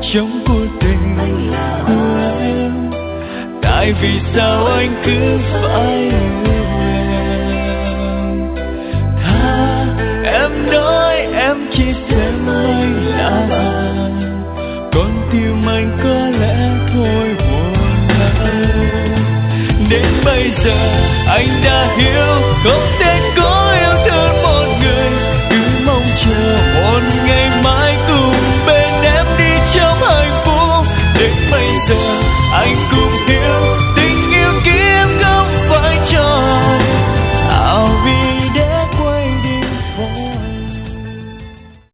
trong cuộc tình của em. Tại vì sao anh cứ phải yêu em? Tha em nói em chỉ xem anh là bạn, còn tim anh có lẽ thôi buồn lắm. Đến bây giờ anh đã hiểu không thể